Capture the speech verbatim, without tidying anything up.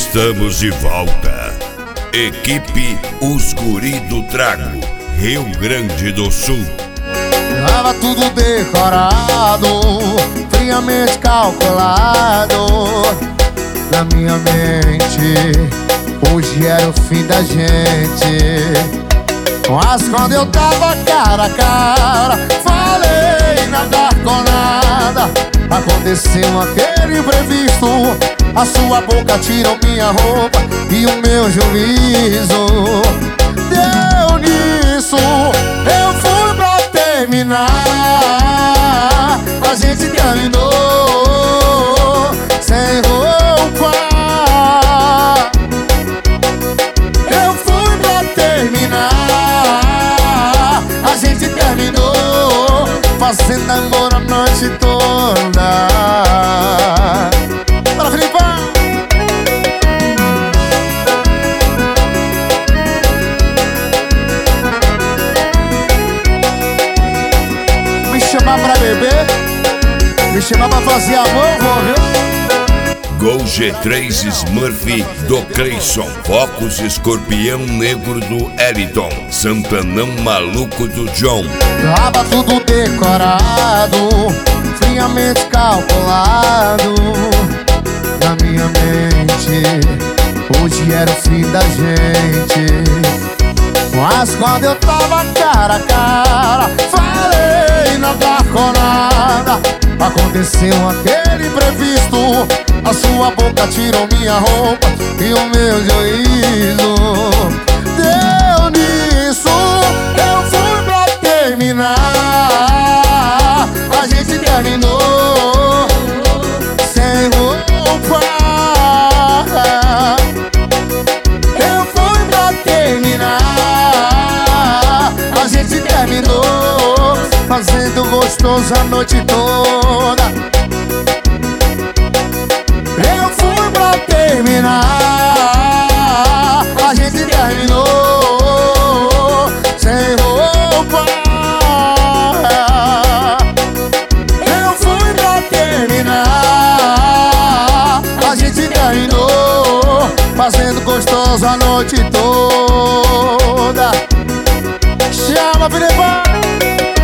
Estamos de volta. Equipe Os Guri do Trago, Rio Grande do Sul. Tava tudo decorado, friamente calculado na minha mente. Hoje era o fim da gente. Mas quando eu tava cara a cara, falei nada com nada. Aconteceu aquele imprevisto. A sua boca tirou minha roupa e o meu juízo. Deu nisso, eu fui pra terminar. A gente terminou sem roupa. Eu fui pra terminar. A gente terminou fazendo amor a noite toda. Bora, Filipão! Me chamar pra beber, me chamar pra fazer amor, vou, viu? Gol G três Smurf do Cleison, Focus Escorpião Negro do Eliton, Santanão Maluco do John. Tava tudo decorado, friamente calculado na minha mente. Hoje era o fim da gente. Mas quando eu tava cara a cara, falei nada com nada. Aconteceu aquele imprevisto. A sua boca tirou minha roupa e o meu juízo. Deu nisso, eu fui pra terminar. A gente terminou sem roupa. Eu fui pra terminar. A gente terminou fazendo gostoso a noite toda. Eu fui pra terminar. A gente terminou sem roupa. Eu fui pra terminar. A gente terminou fazendo gostoso a noite toda. Chama, Filipão!